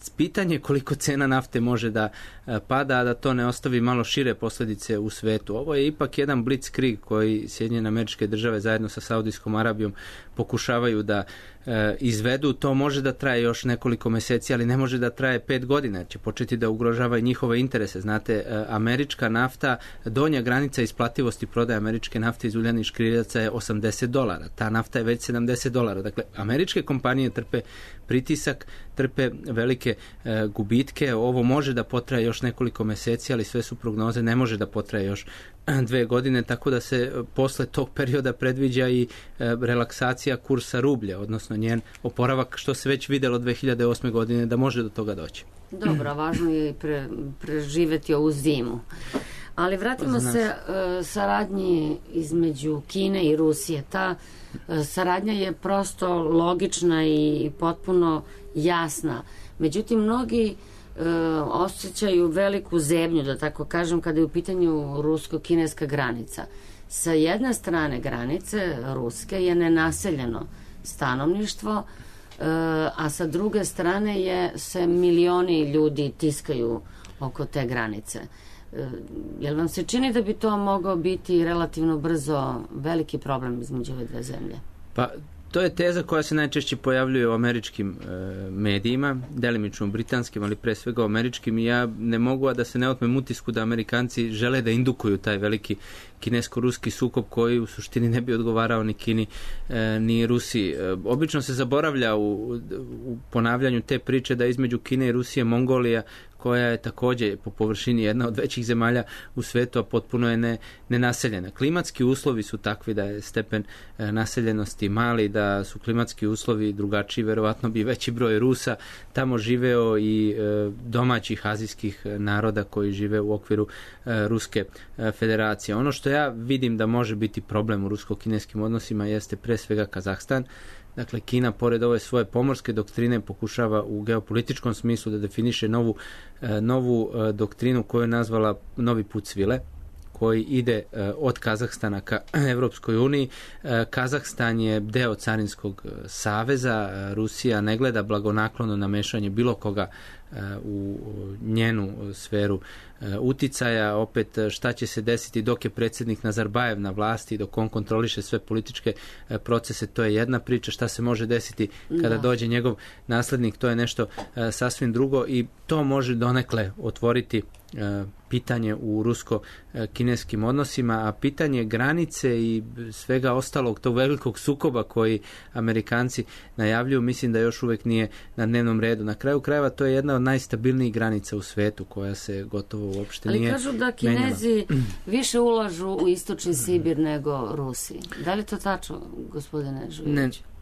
pitanje koliko cena nafte može da pada, a da to ne ostavi malo šire posljedice u svetu. Ovo je ipak jedan blitzkrieg koji Sjedinjene Američke Države zajedno sa Saudijskom Arabijom pokušavaju da izvedu. To može da traje još nekoliko meseci, ali ne može da traje 5 godina. Će početi da ugrožava i njihove interese. Znate, američka nafta, donja granica isplativosti prodaje američke nafte iz uljanih škriljaca je $80. Ta nafta je već $70. Dakle, američke kompanije trpe pritisak, trpe velike gubitke. Ovo može da potraje još nekoliko meseci, ali sve su prognoze, ne može da potraje još 2 godine, tako da se posle tog perioda predviđa i relaksacija kursa rublja, odnosno njen oporavak, što se već videlo 2008. godine da može do toga doći. Dobro, važno je preživeti ovu zimu. Ali vratimo se saradnji između Kine i Rusije. Ta saradnja je prosto logična i potpuno jasna. Međutim, mnogi osjećaju veliku zebnju, da tako kažem, kada je u pitanju rusko-kineska granica. Sa jedne strane granice ruske je nenaseljeno stanovništvo, a sa druge strane se milioni ljudi tiskaju oko te granice. Jel vam se čini da bi to mogao biti relativno brzo veliki problem između ove dve zemlje? Pa, to je teza koja se najčešće pojavljuje u američkim medijima, delimično u britanskim, ali pre svega u američkim, i ja ne mogu da se ne otmem utisku da Amerikanci žele da indukuju taj veliki kinesko-ruski sukob koji u suštini ne bi odgovarao ni Kini ni Rusiji. Obično se zaboravlja u ponavljanju te priče da između Kine i Rusije Mongolija, koja je također po površini jedna od većih zemalja u svetu, a potpuno je nenaseljena. Klimatski uslovi su takvi da je stepen naseljenosti mali, da su klimatski uslovi drugačiji, verovatno bi veći broj Rusa tamo živeo i domaćih azijskih naroda koji žive u okviru Ruske federacije. Ono što ja vidim da može biti problem u rusko-kineskim odnosima jeste pre svega Kazahstan. Dakle, Kina, pored ove svoje pomorske doktrine, pokušava u geopolitičkom smislu da definiše novu doktrinu koju je nazvala novi put svile, koji ide od Kazahstana ka Evropskoj uniji. Kazahstan je deo Carinskog saveza. Rusija ne gleda blagonaklono na mešanje bilo koga u njenu sferu uticaja. Opet, šta će se desiti dok je predsjednik Nazarbajev na vlasti, dok on kontroliše sve političke procese, to je jedna priča. Šta se može desiti kada dođe njegov naslednik, to je nešto sasvim drugo, i to može donekle otvoriti pitanje u rusko-kineskim odnosima, a pitanje granice i svega ostalog tog velikog sukoba koji Amerikanci najavljuju, mislim da još uvijek nije na dnevnom redu. Na kraju krajeva to je jedna od najstabilnijih granica u svetu koja se gotovo uopšte nije menjala. Ali kažu da Kinezi više ulažu u istočni Sibir nego Rusi. Da li to tačno, gospodine Žujević? Ne.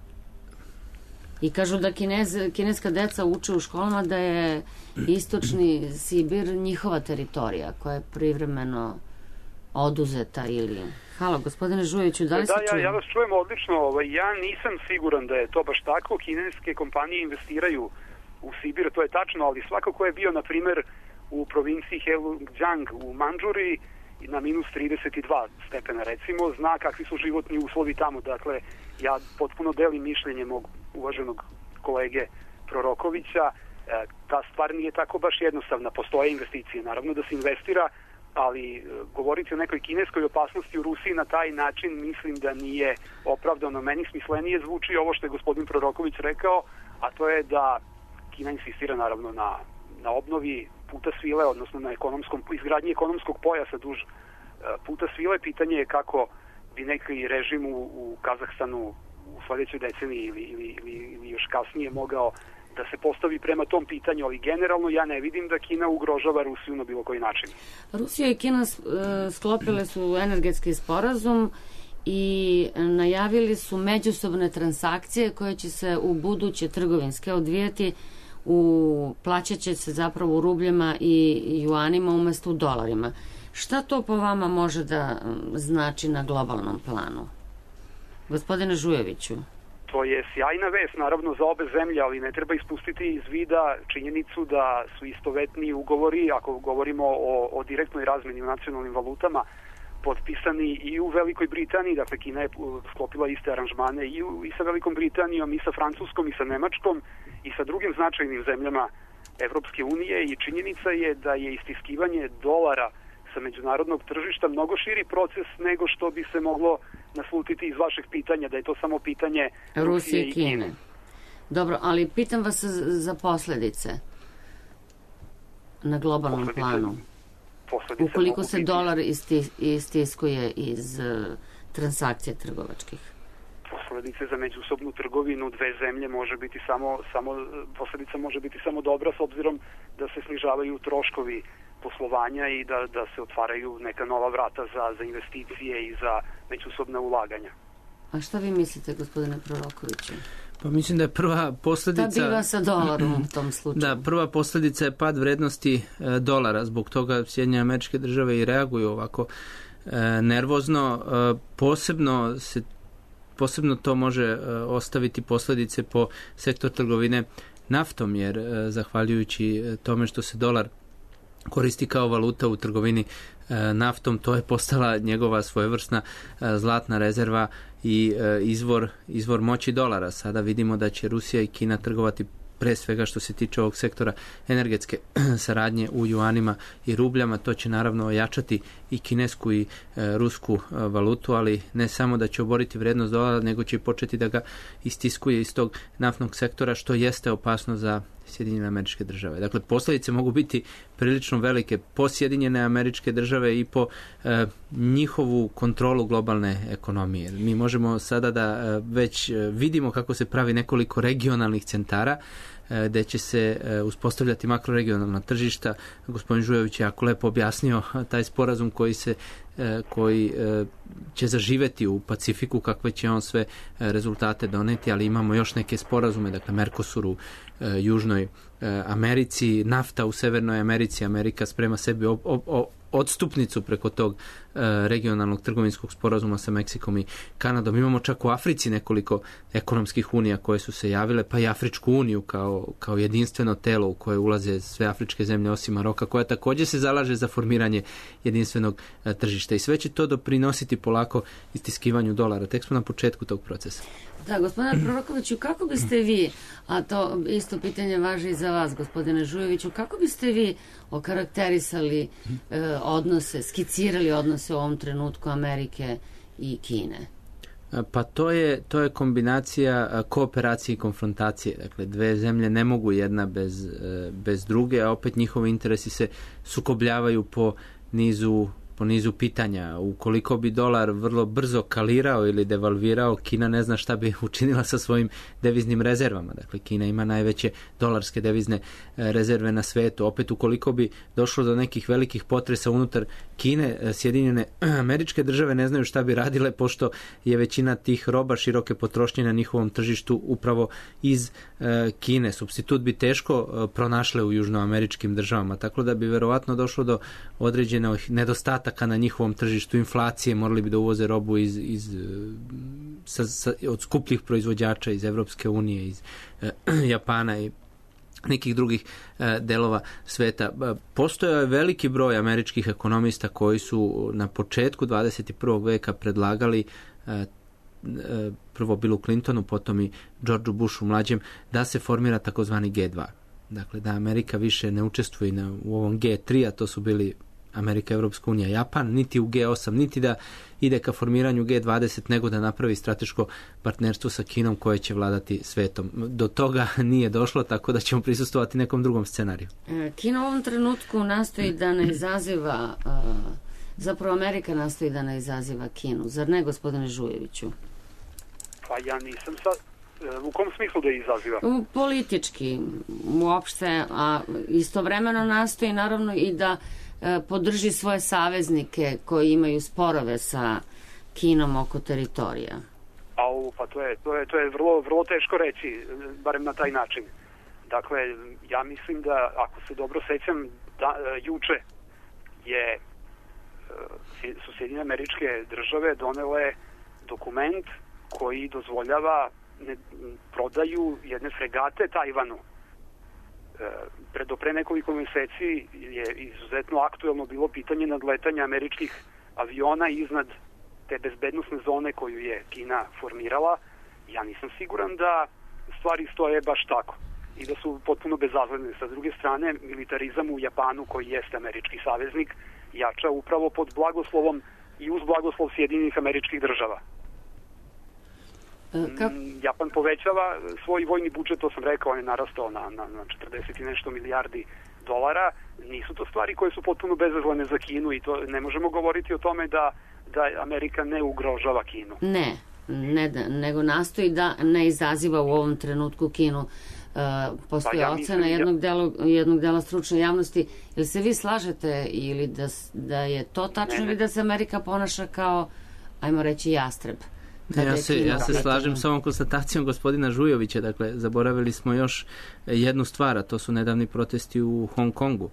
I kažu da kineska deca uče u školama da je istočni Sibir njihova teritorija koja je privremeno oduzeta ili... Halo, gospodine Žujeviću, da li se čujem? Ja vas čujem odlično. Ja nisam siguran da je to baš tako. Kineske kompanije investiraju u Sibir, to je tačno, ali svako ko je bio, na primjer, u provinciji Heilongjiang u Mandžuriji na minus 32 stepena, recimo, zna kakvi su životni uslovi tamo. Dakle, ja potpuno delim mišljenje mog uvaženog kolege Prorokovića. Ta stvar nije tako baš jednostavna. Postoje investicije, naravno da se investira, ali govoriti o nekoj kineskoj opasnosti u Rusiji na taj način mislim da nije opravdano. Meni smislenije zvuči ovo što je gospodin Proroković rekao, a to je da Kina insistira naravno na obnovi puta svile, odnosno na izgradnji ekonomskog pojasa duž puta svile. Pitanje je kako bi neki režim u Kazahstanu u sljedećoj deceniji ili još kasnije mogao da se postavi prema tom pitanju, ali generalno ja ne vidim da Kina ugrožava Rusiju na bilo koji način. Rusija i Kina sklopile su energetski sporazum i najavili su međusobne transakcije koje će se u buduće trgovinske odvijati plaćat će se zapravo u rubljama i juanima umjesto u dolarima. Šta to po vama može da znači na globalnom planu? Gospodine Žujeviću. To je sjajna vest, naravno, za obe zemlje, ali ne treba ispustiti iz vida činjenicu da su istovetni ugovori, ako govorimo o direktnoj razmeni u nacionalnim valutama, potpisani i u Velikoj Britaniji. Dakle, Kina je sklopila iste aranžmane i sa Velikom Britanijom, i sa Francuskom, i sa Nemačkom, i sa drugim značajnim zemljama Evropske unije i činjenica je da je istiskivanje dolara sa međunarodnog tržišta mnogo širi proces nego što bi se moglo naslutiti iz vašeg pitanja, da je to samo pitanje Rusije i Kine. Dobro, ali pitam vas za posljedice na globalnom planu. Ukoliko se dolar istiskuje iz transakcije trgovačkih? Posledice za međusobnu trgovinu dve zemlje može biti posljedica može biti samo dobra, s obzirom da se snižavaju troškovi poslovanja i da se otvaraju neka nova vrata za investicije i za međusobna ulaganja. A šta vi mislite, gospodine Prorokoviću? Pa mislim da je prva posljedica... Šta biva sa dolarom u tom slučaju? Da, prva posljedica je pad vrednosti dolara. Zbog toga Sjedinjene Američke Države i reaguju ovako nervozno. Posebno to može ostaviti posljedice po sektor trgovine naftom, jer zahvaljujući tome što se dolar koristi kao valuta u trgovini naftom, to je postala njegova svojevrsna zlatna rezerva i izvor moći dolara. Sada vidimo da će Rusija i Kina trgovati pre svega što se tiče ovog sektora energetske saradnje u juanima i rubljama. To će naravno ojačati i kinesku i rusku valutu, ali ne samo da će oboriti vrijednost dolara, nego će početi da ga istiskuje iz tog naftnog sektora, što jeste opasno za Sjedinjene Američke Države. Dakle, posljedice mogu biti prilično velike po Sjedinjene Američke Države i po njihovu kontrolu globalne ekonomije. Mi možemo sada da već vidimo kako se pravi nekoliko regionalnih centara gdje će se uspostavljati makroregionalna tržišta. Gospodin Žujović je jako lepo objasnio taj sporazum koji će zaživeti u Pacifiku, kakve će on sve rezultate doneti, ali imamo još neke sporazume, dakle Mercosur u Južnoj Americi, nafta u Severnoj Americi. Amerika sprema sebi odstupnicu preko tog regionalnog trgovinskog sporazuma sa Meksikom i Kanadom. Imamo čak u Africi nekoliko ekonomskih unija koje su se javile, pa i Afričku uniju kao jedinstveno telo u koje ulaze sve afričke zemlje osim Maroka, koja također se zalaže za formiranje jedinstvenog tržišta. I sve će to doprinositi polako istiskivanju dolara. Tek smo na početku tog procesa. Da, gospodine Prorokoviću, kako biste vi, a to isto pitanje važi i za vas, gospodine Žujoviću, kako biste vi okarakterisali odnose, skicirali odnose u ovom trenutku Amerike i Kine? Pa to je kombinacija kooperacije i konfrontacije. Dakle, dve zemlje ne mogu jedna bez druge, a opet njihovi interesi se sukobljavaju po nizu pitanja. Ukoliko bi dolar vrlo brzo kalirao ili devalvirao, Kina ne zna šta bi učinila sa svojim deviznim rezervama. Dakle, Kina ima najveće dolarske devizne rezerve na svetu. Opet, ukoliko bi došlo do nekih velikih potresa unutar Kine, Sjedinjene Američke Države ne znaju šta bi radile, pošto je većina tih roba široke potrošnje na njihovom tržištu upravo iz Kine. Supstitut bi teško pronašle u južnoameričkim državama, tako da bi verovatno došlo do određenih nedostataka na njihovom tržištu, inflacije, morali bi da uvoze robu od skupljih proizvođača iz Evropske unije, iz Japana i nekih drugih delova sveta. Postojao je veliki broj američkih ekonomista koji su na početku 21. veka predlagali prvo Billu Clintonu, potom i Georgeu Bushu mlađem, da se formira takozvani G2. Dakle, da Amerika više ne učestvuje u ovom G3, a to su bili Amerika, Evropska unija, Japan, niti u G8, niti da ide ka formiranju G20, nego da napravi strateško partnerstvo sa Kinom koje će vladati svetom. Do toga nije došlo, tako da ćemo prisustvovati nekom drugom scenariju. Kina u ovom trenutku nastoji da ne izaziva, zapravo Amerika nastoji da ne izaziva Kinu. Zar ne, gospodine Žujeviću? Pa ja nisam sad. U kom smislu da je izaziva? Politički, uopšte, a istovremeno nastoji naravno i da podrži svoje saveznike koji imaju sporove sa Kinom oko teritorija. Pa to je vrlo, vrlo teško reći, barem na taj način. Dakle, ja mislim da, ako se dobro sećam, juče su Sjedinjene Američke Države donele dokument koji dozvoljava prodaju jedne fregate Tajvanu. Pre nekoliko mjeseci je izuzetno aktuelno bilo pitanje nadletanja američkih aviona iznad te bezbednosne zone koju je Kina formirala. Ja nisam siguran da stvari stoje baš tako. i da su potpuno bezazlene. Sa druge strane, militarizam u Japanu, koji jeste američki saveznik, jača upravo pod blagoslovom i uz blagoslov Sjedinjenih Američkih Država. Japan povećava svoj vojni budžet, to sam rekao, on je narastao na 40 i nešto milijardi dolara. Nisu to stvari koje su potpuno bezazlene za Kinu i to ne možemo govoriti o tome da Amerika ne ugrožava Kinu. Ne, nego nastoji da ne izaziva u ovom trenutku Kinu. Postoji ocena jednog dela stručne javnosti. Ili se vi slažete ili da je to tačno ili da se Amerika ponaša kao, ajmo reći, jastreb? Ja se slažem s ovom konstatacijom gospodina Žujovića. Dakle, zaboravili smo još jednu stvar, a to su nedavni protesti u Hong Kongu.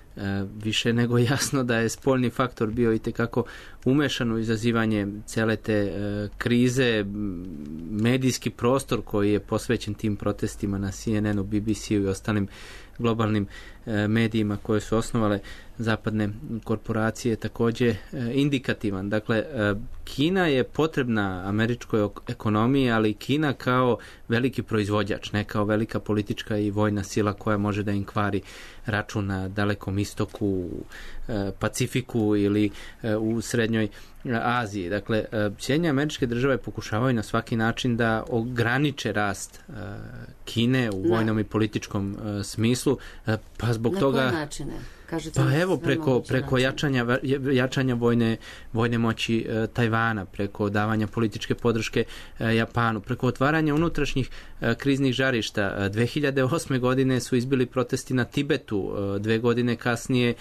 Više nego jasno da je spoljni faktor bio itekako umešan u izazivanje cele te krize. Medijski prostor koji je posvećen tim protestima na CNN-u, BBC-u i ostalim globalnim medijima koje su osnovale zapadne korporacije također indikativan. Dakle, Kina je potrebna američkoj ekonomiji, ali Kina kao veliki proizvođač, ne kao velika politička i vojna sila koja može da im kvari račun na Dalekom istoku, Pacifiku ili u Srednjoj Aziji. Dakle, Sjedinjene Američke Države pokušavaju na svaki način da ograniče rast Kine u vojnom i političkom smislu, pa zbog toga... Na koje načine? Pa evo, preko jačanja vojne moći Tajvana, preko davanja političke podrške Japanu, preko otvaranja unutrašnjih kriznih žarišta. 2008. godine su izbili protesti na Tibetu, 2 godine kasnije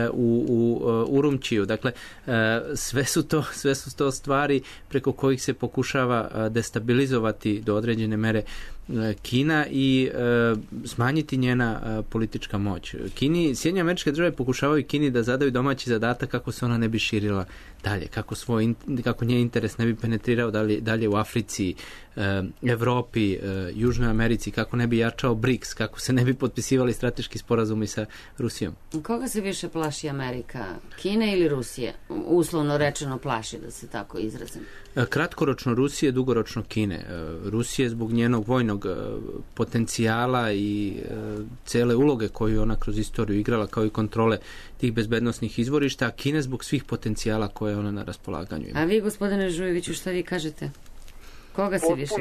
u Urumčiju. Dakle, sve su to stvari preko kojih se pokušava destabilizovati do određene mere Kina i smanjiti njena politička moć. Sjedinjene Američke Države pokušavaju Kini da zadaju domaći zadatak kako se ona ne bi širila dalje, kako njen interes ne bi penetrirao dalje u Africi, Evropi, Južnoj Americi, kako ne bi jačao BRICS, kako se ne bi potpisivali strateški sporazumi sa Rusijom. Koga se više plaši Amerika? Kine ili Rusije? Uslovno rečeno plaši, da se tako izrazim. Kratkoročno Rusije, dugoročno Kine. Rusije zbog njenog vojnog potencijala i cele uloge koju ona kroz istoriju igrala, kao i kontrole tih bezbednosnih izvorišta, a Kine zbog svih potencijala koje ona na raspolaganju ima. A vi, gospodine Žujeviću, šta vi kažete? Koga se više?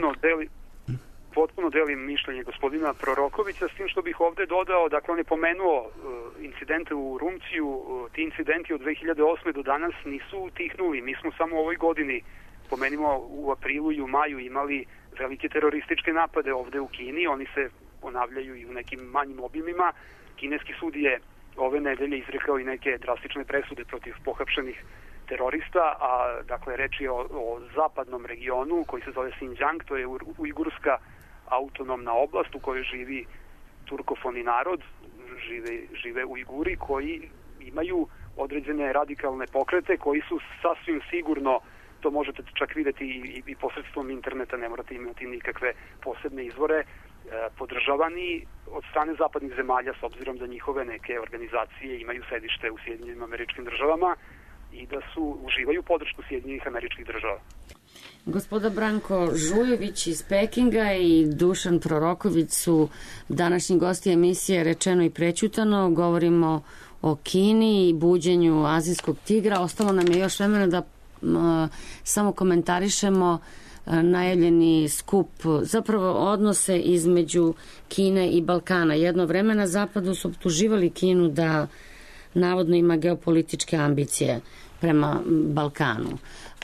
Potpuno delim mišljenje gospodina Prorokovića, s tim što bih ovde dodao, dakle on je pomenuo incidente u Rumciju, ti incidenti od 2008. do danas nisu utihnuli. Mi smo samo u ovoj godini, pomenimo u aprilu i u maju, imali velike terorističke napade ovde u Kini, oni se ponavljaju i u nekim manjim obimima. Kineski sud je ove nedelje izrekao i neke drastične presude protiv pohapšenih terorista, a dakle reč je o zapadnom regionu koji se zove Xinjiang, to je ujgurska autonomna oblast u kojoj živi turkofoni narod, žive Ujguri koji imaju određene radikalne pokrete koji su sasvim sigurno, to možete čak vidjeti i posredstvom interneta, ne morate imati nikakve posebne izvore, podržavani od strane zapadnih zemalja, s obzirom da njihove neke organizacije imaju sedište u Sjedinjenim Američkim Državama i da uživaju podršku Sjedinjenih Američkih Država. Gospoda Branko Žujević iz Pekinga i Dušan Proroković su današnji gosti emisije Rečeno i prećutano. Govorimo o Kini i buđenju azijskog tigra. Ostalo nam je još vremena da samo komentarišemo najavljeni skup, zapravo odnose između Kine i Balkana. Jedno vreme na zapadu su optuživali Kinu da navodno ima geopolitičke ambicije prema Balkanu.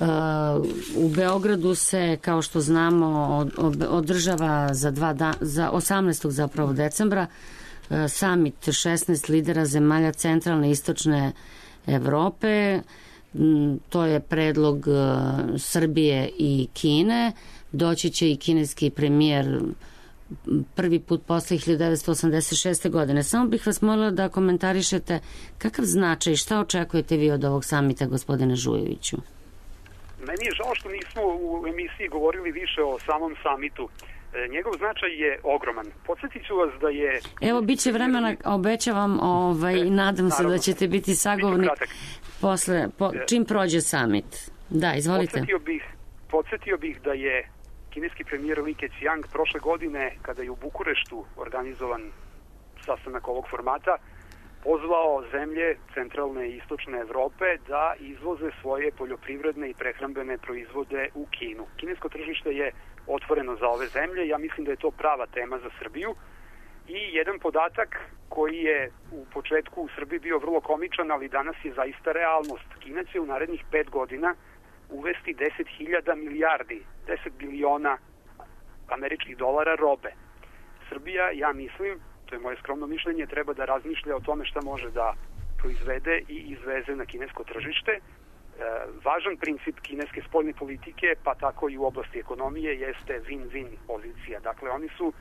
U Beogradu se, kao što znamo, održava za 18. zapravo decembra summit 16 lidera zemalja centralne i istočne Evrope. To je predlog Srbije i Kine. Doći će i kineski premijer prvi put posle 1986. godine. Samo bih vas molila da komentarišete kakav značaj, šta očekujete vi od ovog samita, gospodine Žujeviću? Meni je žao što nismo u emisiji govorili više o samom samitu. Njegov značaj je ogroman. Podsjetit ću vas da je... Evo, bit će vremena, obećavam, nadam se da ćete biti sagovornik čim prođe samit. Da, izvolite. Podsjetio bih da je kineski premijer Li Keqiang prošle godine, kada je u Bukureštu organizovan sastanak ovog formata, pozvao zemlje centralne i istočne Evrope da izvoze svoje poljoprivredne i prehrambene proizvode u Kinu. Kinesko tržište je otvoreno za ove zemlje, ja mislim da je to prava tema za Srbiju. I jedan podatak koji je u početku u Srbiji bio vrlo komičan, ali danas je zaista realnost. Kina će u narednih 5 godina uvesti 10.000 milijardi, 10 biliona američkih dolara robe. Srbija, ja mislim, to je moje skromno mišljenje, treba da razmišlja o tome šta može da proizvede i izveze na kinesko tržište. Važan princip kineske spoljne politike, pa tako i u oblasti ekonomije, jeste win-win pozicija. Dakle, oni su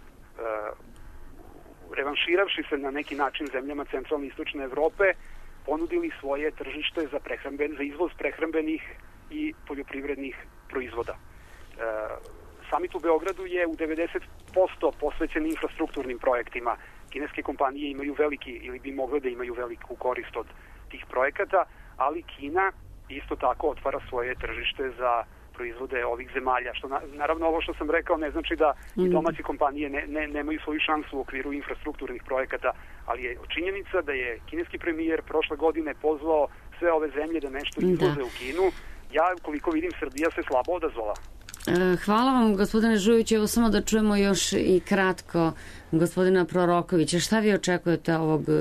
revanširavši se na neki način zemljama centralne i istočne Evrope, ponudili svoje tržište za izvoz prehrambenih i poljoprivrednih proizvoda. Samit u Beogradu je u 90% posvećen infrastrukturnim projektima. Kineske kompanije imaju veliki, ili bi mogle da imaju veliku korist od tih projekata, ali Kina isto tako otvara svoje tržište za proizvode ovih zemalja. Što naravno ovo što sam rekao ne znači da i domaće kompanije nemaju svoju šansu u okviru infrastrukturnih projekata, ali je činjenica da je kineski premijer prošle godine pozvao sve ove zemlje da nešto izvoze u Kinu. Ja, koliko vidim, Srbija se slabo odazvala. Hvala vam, gospodine Žujović. Evo samo da čujemo još i kratko gospodina Prorokovića. Šta vi očekujete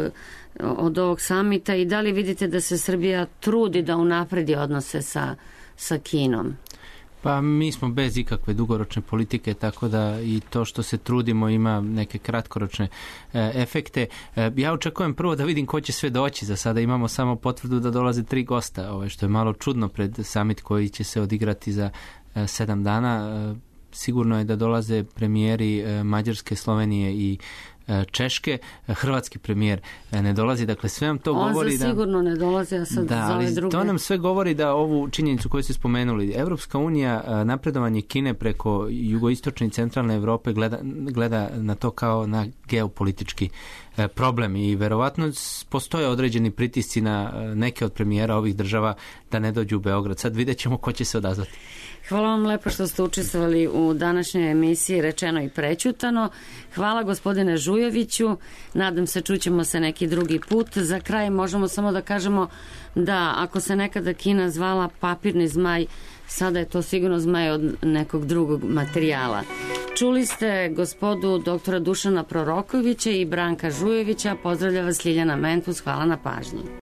od ovog samita i da li vidite da se Srbija trudi da unapredi odnose sa Kinom? Pa mi smo bez ikakve dugoročne politike, tako da i to što se trudimo ima neke kratkoročne efekte. Ja očekujem prvo da vidim ko će sve doći. Za sada imamo samo potvrdu da dolaze 3 gosta, što je malo čudno pred summit koji će se odigrati za 7 dana. Sigurno je da dolaze premijeri Mađarske, Slovenije i Češke. Hrvatski premijer ne dolazi, dakle sve nam to govori da... sigurno ne dolazi, a sad za ove druge... To nam sve govori da ovu činjenicu koju ste spomenuli, Evropska unija, napredovanje Kine preko jugoistočne i centralne Evrope gleda na to kao na geopolitički problem i verovatno postoje određeni pritisci na neke od premijera ovih država da ne dođu u Beograd. Sad vidjet ćemo ko će se odazvati. Hvala vam lepo što ste učestvovali u današnjoj emisiji Rečeno i prećutano. Hvala gospodine Žujoviću. Nadam se čućemo se neki drugi put. Za kraj možemo samo da kažemo da ako se nekada Kina zvala papirni zmaj, sada je to sigurno zmaj od nekog drugog materijala. Čuli ste gospodu doktora Dušana Prorokovića i Branka Žujovića. Pozdravlja vas Ljiljana Mentus. Hvala na pažnji.